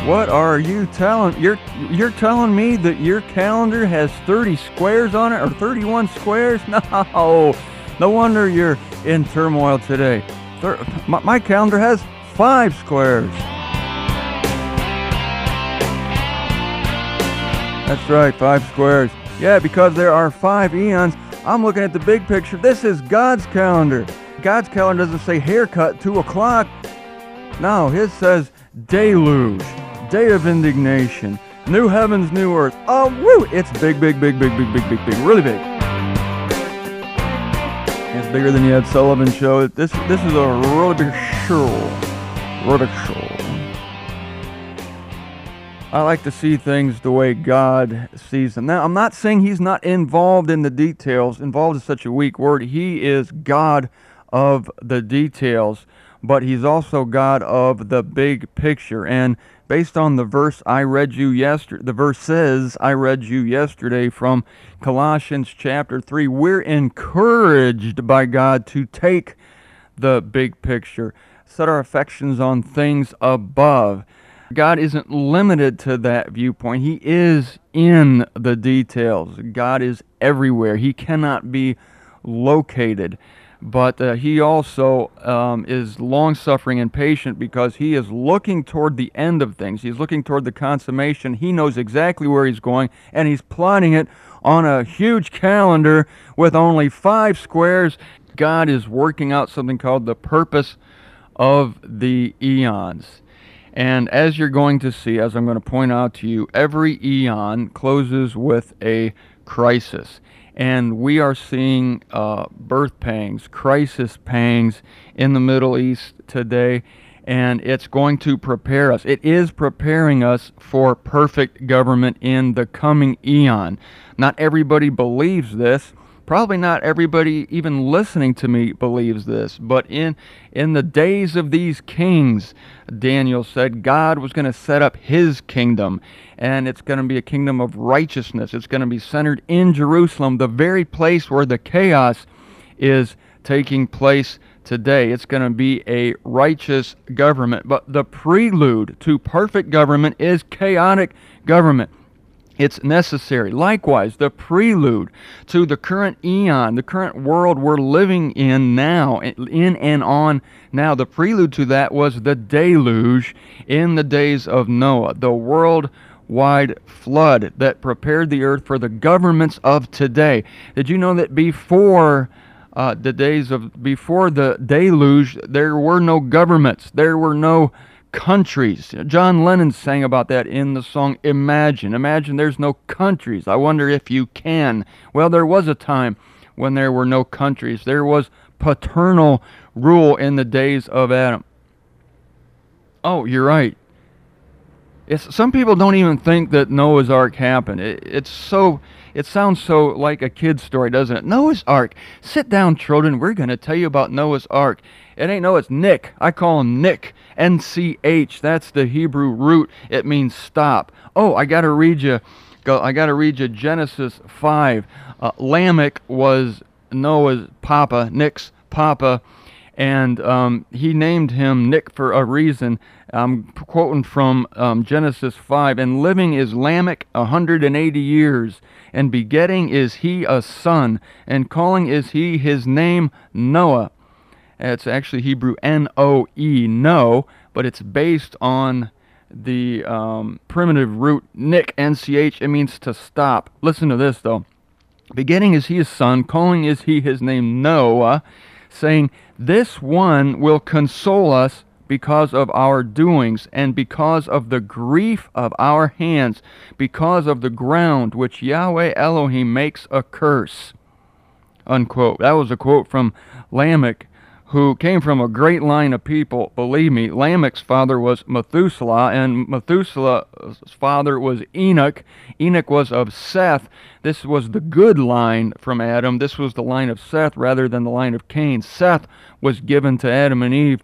What are you telling? You're telling me that your calendar has 30 squares on it, or 31 squares? No. No wonder you're in turmoil today. My calendar has 5 squares. That's right, 5 squares. Yeah, because there are 5 eons. I'm looking at the big picture. This is God's calendar. God's calendar doesn't say haircut 2 o'clock. No, his says deluge, day of indignation, new heavens, new earth. Oh, woo! It's big, really big. It's bigger than the Ed Sullivan Show. This is a really big show. Really big show. I like to see things the way God sees them. Now, I'm not saying he's not involved in the details. Involved is such a weak word. He is God of the details, but he's also God of the big picture. And based on the verse I read you yesterday, the verses I read you yesterday from Colossians chapter 3, we're encouraged by God to take the big picture, set our affections on things above. God isn't limited to that viewpoint. He is in the details. God is everywhere. He cannot be located. But he also is long-suffering and patient because he is looking toward the end of things. He's looking toward the consummation. He knows exactly where he's going, and he's plotting it on a huge calendar with only 5 squares. God is working out something called the purpose of the eons. And as you're going to see, as I'm going to point out to you, every eon closes with a crisis. And we are seeing birth pangs, crisis pangs in the Middle East today. And it's going to prepare us. It is preparing us for perfect government in the coming eon. Not everybody believes this. Probably not everybody even listening to me believes this, but in the days of these kings, Daniel said God was going to set up his kingdom, and it's going to be a kingdom of righteousness. It's going to be centered in Jerusalem, the very place where the chaos is taking place today. It's going to be a righteous government, but the prelude to perfect government is chaotic government. It's necessary. Likewise, the prelude to the current eon, the current world we're living in now, in and on now, the prelude to that was the deluge in the days of Noah, the worldwide flood that prepared the earth for the governments of today. Did you know that before before the deluge, there were no governments, there were no countries? John Lennon sang about that in the song Imagine. Imagine there's no countries. I wonder if you can. Well, there was a time when there were no countries. There was paternal rule in the days of Adam. Oh, you're right. Some people don't even think that Noah's Ark happened. It sounds so like a kid's story, doesn't it? Noah's Ark. Sit down, children. We're going to tell you about Noah's Ark. It ain't Noah, it's Nick. I call him Nick. N-C-H. That's the Hebrew root. It means stop. Oh, I got to read you Genesis 5. Lamech was Noah's papa, Nick's papa, and he named him Nick for a reason. I'm quoting from Genesis 5. And living is Lamech 180 years, and begetting is he a son, and calling is he his name Noah. It's actually Hebrew N-O-E, no, but it's based on the primitive root Nick, N-C-H. It means to stop. Listen to this, though. Begetting is he his son, calling is he his name Noah, saying, this one will console us because of our doings, and because of the grief of our hands, because of the ground which Yahweh Elohim makes a curse. Unquote. That was a quote from Lamech, who came from a great line of people. Believe me, Lamech's father was Methuselah, and Methuselah's father was Enoch. Enoch was of Seth. This was the good line from Adam. This was the line of Seth rather than the line of Cain. Seth was given to Adam and Eve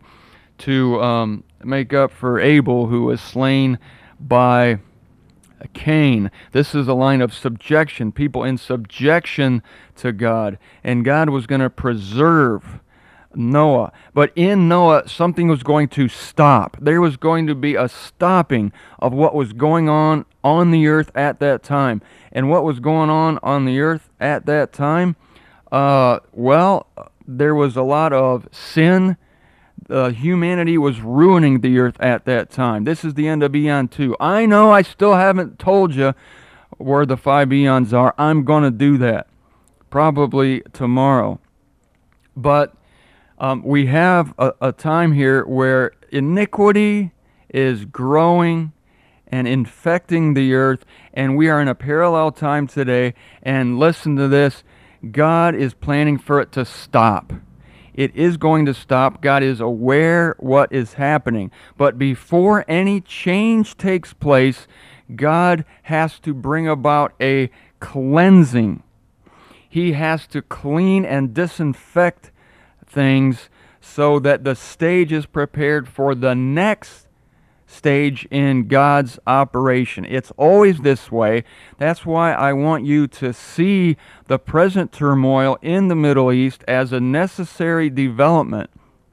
to make up for Abel, who was slain by Cain. This is a line of subjection, people in subjection to God. And God was going to preserve Noah. But in Noah, something was going to stop. There was going to be a stopping of what was going on the earth at that time. And what was going on the earth at that time? Well, there was a lot of sin. Humanity was ruining the earth at that time. This is the end of Eon 2. I know I still haven't told you where the 5 eons are. I'm going to do that probably tomorrow. But we have a time here where iniquity is growing and infecting the earth, and we are in a parallel time today. And listen to this, God is planning for it to stop. It is going to stop. God is aware what is happening. But before any change takes place, God has to bring about a cleansing. He has to clean and disinfect things so that the stage is prepared for the next stage in God's operation. It's always this way. That's why I want you to see the present turmoil in the Middle East as a necessary development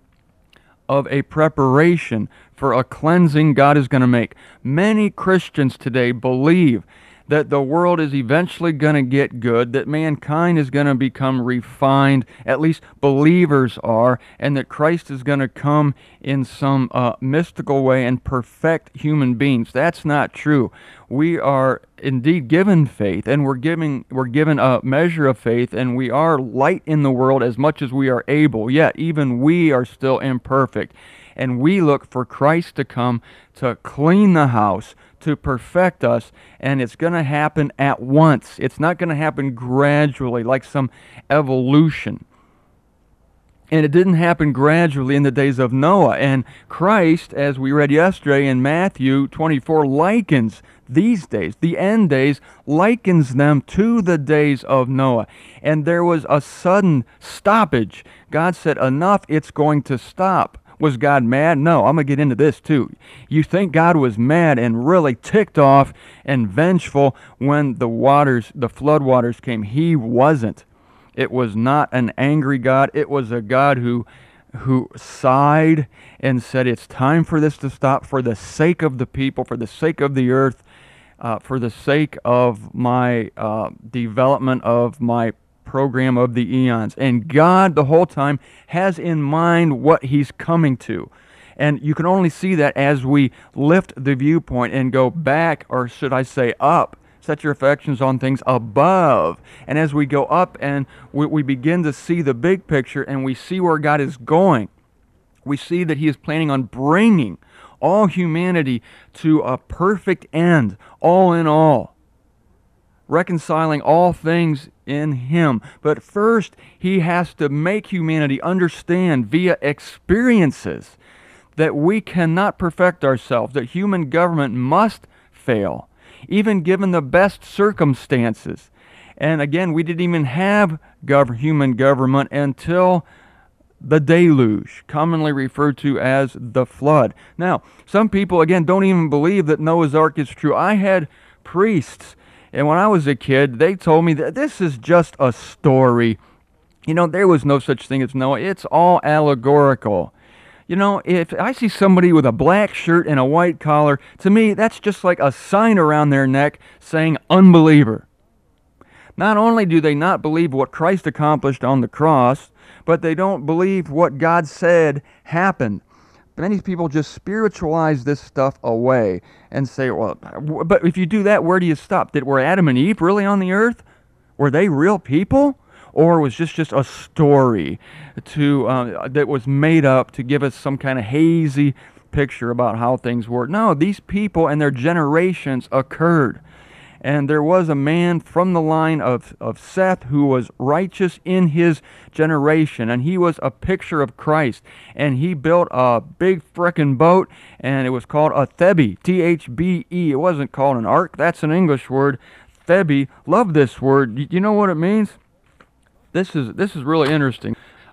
of a preparation for a cleansing God is going to make. Many Christians today believe that the world is eventually going to get good, that mankind is going to become refined, at least believers are, and that Christ is going to come in some mystical way and perfect human beings. That's not true. We are indeed given faith, and we're given a measure of faith, and we are light in the world as much as we are able, yet even we are still imperfect. And we look for Christ to come to clean the house, to perfect us, and it's going to happen at once. It's not going to happen gradually like some evolution. And it didn't happen gradually in the days of Noah. And Christ, as we read yesterday in Matthew 24, likens these days, the end days, likens them to the days of Noah. And there was a sudden stoppage. God said, enough, it's going to stop. Was God mad? No, I'm going to get into this too. You think God was mad and really ticked off and vengeful when the flood waters came. He wasn't. It was not an angry God. It was a God who sighed and said, it's time for this to stop for the sake of the people, for the sake of the earth, for the sake of my development of my program of the eons. And God the whole time has in mind what he's coming to. And you can only see that as we lift the viewpoint and go back, or should I say up, set your affections on things above. And as we go up and we begin to see the big picture and we see where God is going, we see that he is planning on bringing all humanity to a perfect end, all in all, reconciling all things in him. But first, he has to make humanity understand via experiences that we cannot perfect ourselves, that human government must fail, even given the best circumstances. And again, we didn't even have human government until the deluge, commonly referred to as the flood. Now, some people, again, don't even believe that Noah's Ark is true. I had priests, and when I was a kid, they told me that this is just a story. You know, there was no such thing as Noah. It's all allegorical. You know, if I see somebody with a black shirt and a white collar, to me, that's just like a sign around their neck saying unbeliever. Not only do they not believe what Christ accomplished on the cross, but they don't believe what God said happened. Many people just spiritualize this stuff away and say, well, but if you do that, where do you stop? Were Adam and Eve really on the earth? Were they real people? Or was this just a story that was made up to give us some kind of hazy picture about how things were? No, these people and their generations occurred. And there was a man from the line of Seth who was righteous in his generation, and he was a picture of Christ. And he built a big frickin' boat, and it was called a Thebe, T-H-B-E. It wasn't called an ark. That's an English word. Thebe. Love this word. You know what it means? This is really interesting.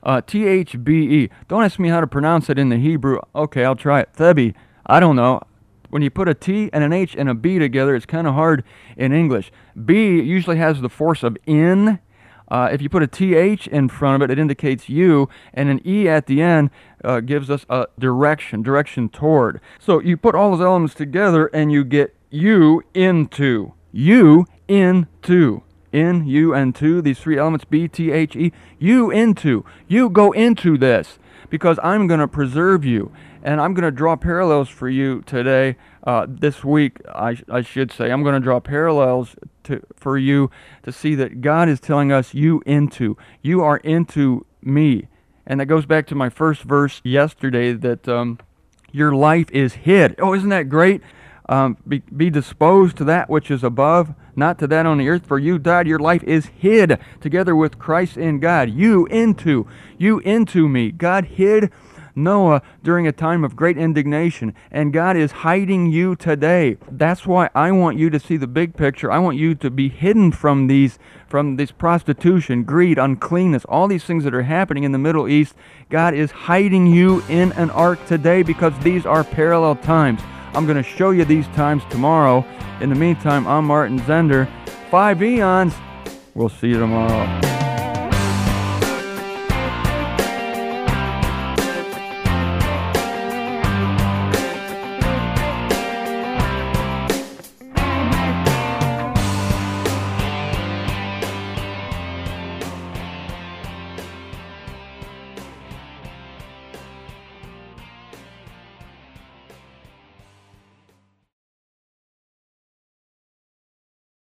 T-H-B-E. Don't ask me how to pronounce it in the Hebrew. Okay, I'll try it. Thebe. I don't know. When you put a T and an H and a B together, it's kind of hard in English. B usually has the force of in. If you put a TH in front of it, it indicates you, and an E at the end gives us a direction toward. So you put all those elements together and you get you into. You into. In, you, and to, these three elements, B, T, H, E, you into. You go into this because I'm going to preserve you. And I'm going to draw parallels for you today, this week, I should say. I'm going to draw parallels for you to see that God is telling us you into. You are into me. And that goes back to my first verse yesterday that your life is hid. Oh, isn't that great? Be disposed to that which is above, not to that on the earth. For you died, your life is hid together with Christ in God. You into me. God hid Noah during a time of great indignation, and God is hiding you today. That's why I want you to see the big picture. I want you to be hidden from this prostitution, greed, uncleanness, all these things that are happening in the Middle East. God is hiding you in an ark today because these are parallel times. I'm going to show you these times tomorrow. In the meantime, I'm Martin Zender. 5 eons. We'll see you tomorrow.